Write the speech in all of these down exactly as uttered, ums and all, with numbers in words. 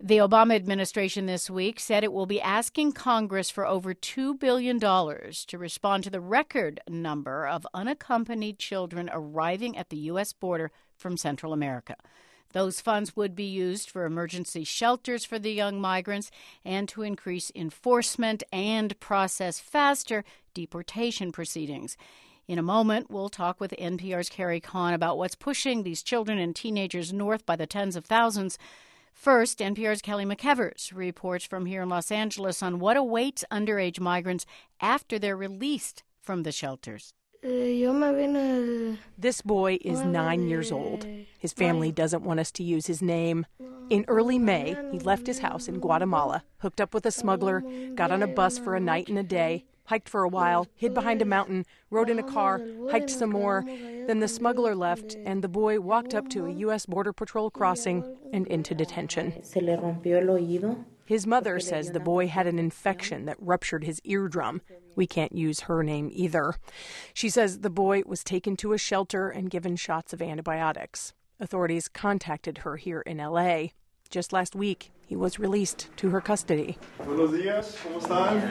The Obama administration this week said it will be asking Congress for over two billion dollars to respond to the record number of unaccompanied children arriving at the U S border from Central America. Those funds would be used for emergency shelters for the young migrants and to increase enforcement and process faster deportation proceedings. In a moment, we'll talk with N P R's Carrie Kahn about what's pushing these children and teenagers north by the tens of thousands. First, N P R's Kelly McEvers reports from here in Los Angeles on what awaits underage migrants after they're released from the shelters. This boy is nine years old. His family doesn't want us to use his name. In early May, he left his house in Guatemala, hooked up with a smuggler, got on a bus for a night and a day, hiked for a while, hid behind a mountain, rode in a car, hiked some more. Then the smuggler left, and the boy walked up to a U S Border Patrol crossing and into detention. His mother says the boy had an infection that ruptured his eardrum. We can't use her name either. She says the boy was taken to a shelter and given shots of antibiotics. Authorities contacted her here in L A. Just last week, he was released to her custody. Buenos días, ¿cómo están?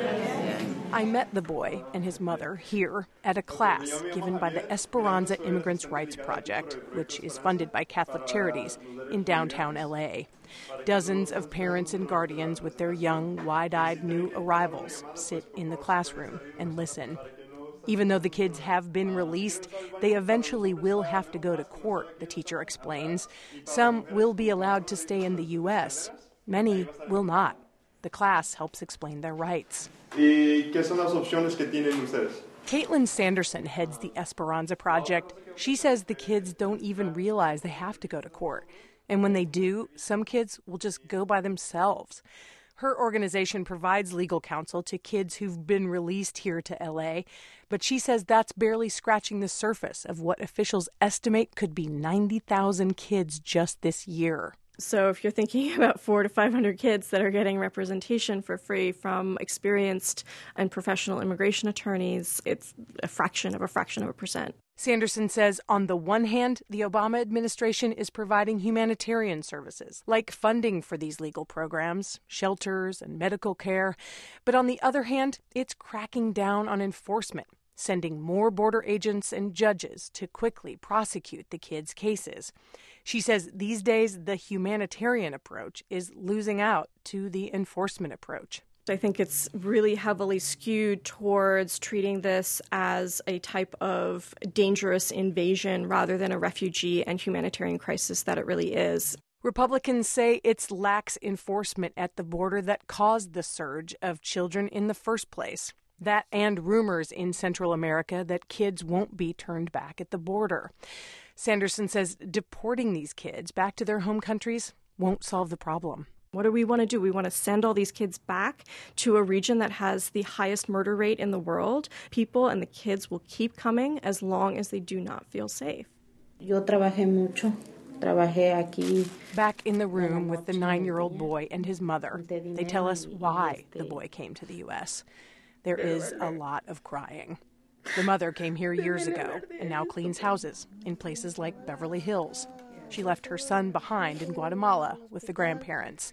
I met the boy and his mother here at a class given by the Esperanza Immigrants' Rights Project, which is funded by Catholic Charities in downtown L A. Dozens of parents and guardians with their young, wide-eyed new arrivals sit in the classroom and listen. Even though the kids have been released, they eventually will have to go to court, the teacher explains. Some will be allowed to stay in the U S. Many will not. The class helps explain their rights. ¿Y qué son las opciones que tienen ustedes? Caitlin Sanderson heads the Esperanza Project. She says the kids don't even realize they have to go to court. And when they do, some kids will just go by themselves. Her organization provides legal counsel to kids who've been released here to L A, but she says that's barely scratching the surface of what officials estimate could be ninety thousand kids just this year. So if you're thinking about four to five hundred kids that are getting representation for free from experienced and professional immigration attorneys, it's a fraction of a fraction of a percent. Sanderson says on the one hand, the Obama administration is providing humanitarian services, like funding for these legal programs, shelters, and medical care. But on the other hand, it's cracking down on enforcement, sending more border agents and judges to quickly prosecute the kids' cases. She says these days the humanitarian approach is losing out to the enforcement approach. I think it's really heavily skewed towards treating this as a type of dangerous invasion rather than a refugee and humanitarian crisis that it really is. Republicans say it's lax enforcement at the border that caused the surge of children in the first place. That and rumors in Central America that kids won't be turned back at the border. Sanderson says deporting these kids back to their home countries won't solve the problem. What do we want to do? We want to send all these kids back to a region that has the highest murder rate in the world. People and the kids will keep coming as long as they do not feel safe. Yo trabajé mucho. Trabajé aquí. Back in the room with the nine-year-old boy and his mother, they tell us why the boy came to the U S. There is a lot of crying. The mother came here years ago and now cleans houses in places like Beverly Hills. She left her son behind in Guatemala with the grandparents.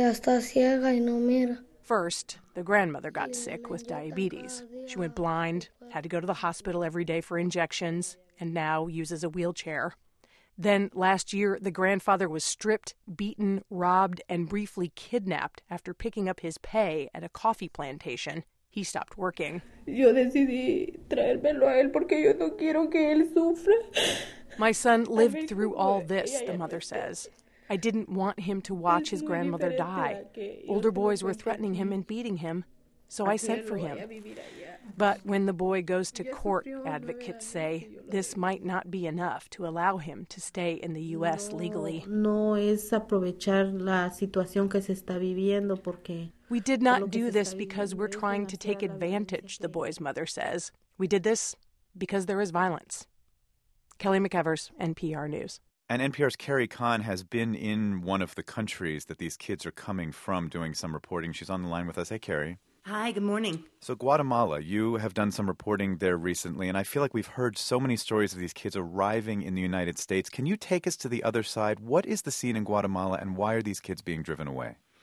First, the grandmother got sick with diabetes. She went blind, had to go to the hospital every day for injections, and now uses a wheelchair. Then last year, the grandfather was stripped, beaten, robbed, and briefly kidnapped after picking up his pay at a coffee plantation. He stopped working. Yo decidí traérmelo a él porque yo no quiero que él sufra. My son lived through all this, the mother says. I didn't want him to watch his grandmother die. Older boys were threatening him and beating him, so I sent for him. But when the boy goes to court, advocates say, this might not be enough to allow him to stay in the U S legally. No es aprovechar la situación que se está viviendo porque we did not do this because we're trying to take advantage, the boy's mother says. We did this because there is violence. Kelly McEvers, N P R News. And N P R's Carrie Kahn has been in one of the countries that these kids are coming from doing some reporting. She's on the line with us. Hey, Carrie. Hi, good morning. So Guatemala, you have done some reporting there recently, and I feel like we've heard so many stories of these kids arriving in the United States. Can you take us to the other side? What is the scene in Guatemala, and why are these kids being driven away?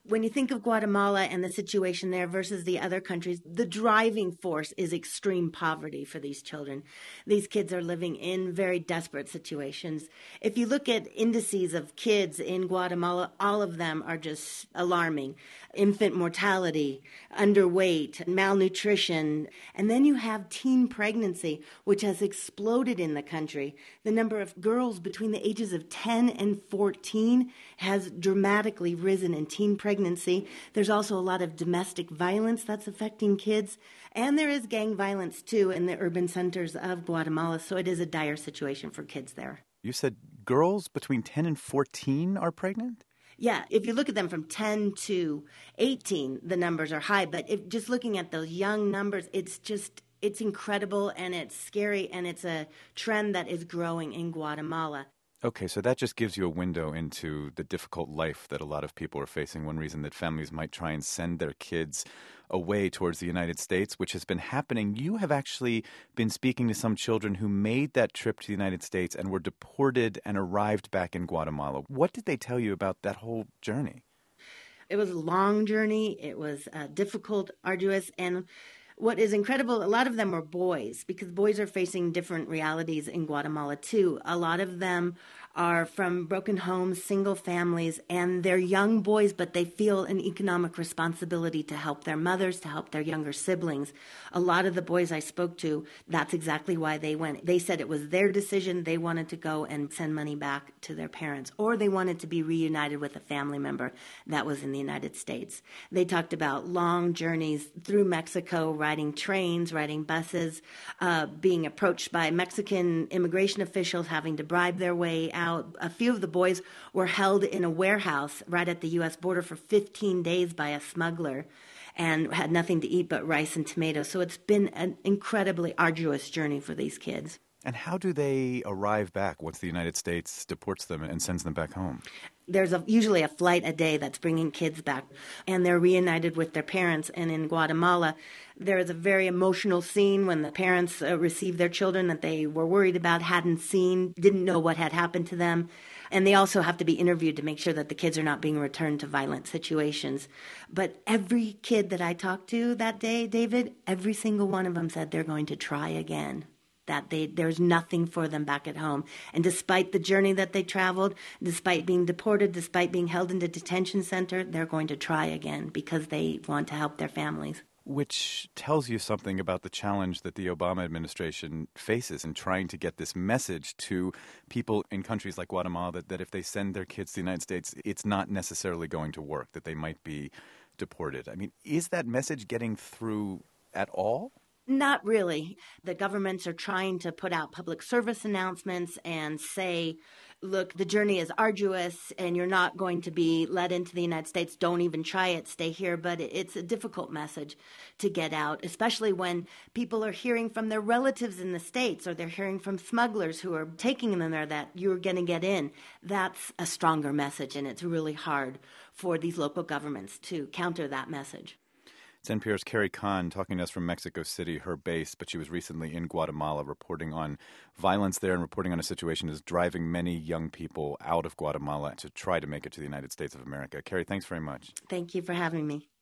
When you think of Guatemala and the situation there versus the other countries, the driving force is extreme poverty for these children. These kids are living in very desperate situations. If you look at indices of kids in Guatemala, all of them are just alarming. Infant mortality, underweight, malnutrition, and then you have teen pregnancy, which has exploded in the country. The number of girls between the ages of ten and fourteen has dramatically risen in teen pregnancy. There's also a lot of domestic violence that's affecting kids, and there is gang violence too in the urban centers of Guatemala, so it is a dire situation for kids there. You said girls between ten and fourteen are pregnant? Yeah, if you look at them from ten to eighteen, the numbers are high. But if just looking at those young numbers, it's just, it's incredible and it's scary, and it's a trend that is growing in Guatemala. Okay, so that just gives you a window into the difficult life that a lot of people are facing. One reason that families might try and send their kids away towards the United States, which has been happening. You have actually been speaking to some children who made that trip to the United States and were deported and arrived back in Guatemala. What did they tell you about that whole journey? It was a long journey. It was uh, difficult, arduous, and what is incredible, a lot of them were boys, because boys are facing different realities in Guatemala too. A lot of them are from broken homes, single families, and they're young boys, but they feel an economic responsibility to help their mothers, to help their younger siblings. A lot of the boys I spoke to, that's exactly why they went. They said it was their decision. They wanted to go and send money back to their parents, or they wanted to be reunited with a family member that was in the United States. They talked about long journeys through Mexico, riding trains, riding buses, uh, being approached by Mexican immigration officials, having to bribe their way out. A few of the boys were held in a warehouse right at the U S border for fifteen days by a smuggler and had nothing to eat but rice and tomatoes. So it's been an incredibly arduous journey for these kids. And how do they arrive back once the United States deports them and sends them back home? There's a, usually a flight a day that's bringing kids back, and they're reunited with their parents. And in Guatemala, there is a very emotional scene when the parents uh, receive their children that they were worried about, hadn't seen, didn't know what had happened to them. And they also have to be interviewed to make sure that the kids are not being returned to violent situations. But every kid that I talked to that day, David, every single one of them said they're going to try again. That they, there's nothing for them back at home. And despite the journey that they traveled, despite being deported, despite being held in the detention center, they're going to try again because they want to help their families. Which tells you something about the challenge that the Obama administration faces in trying to get this message to people in countries like Guatemala that, that if they send their kids to the United States, it's not necessarily going to work, that they might be deported. I mean, is that message getting through at all? Not really. The governments are trying to put out public service announcements and say, look, the journey is arduous and you're not going to be let into the United States. Don't even try it. Stay here. But it's a difficult message to get out, especially when people are hearing from their relatives in the States, or they're hearing from smugglers who are taking them there that you're going to get in. That's a stronger message, and it's really hard for these local governments to counter that message. It's N P R's Carrie Kahn talking to us from Mexico City, her base, but she was recently in Guatemala reporting on violence there and reporting on a situation that's driving many young people out of Guatemala to try to make it to the United States of America. Carrie, thanks very much. Thank you for having me.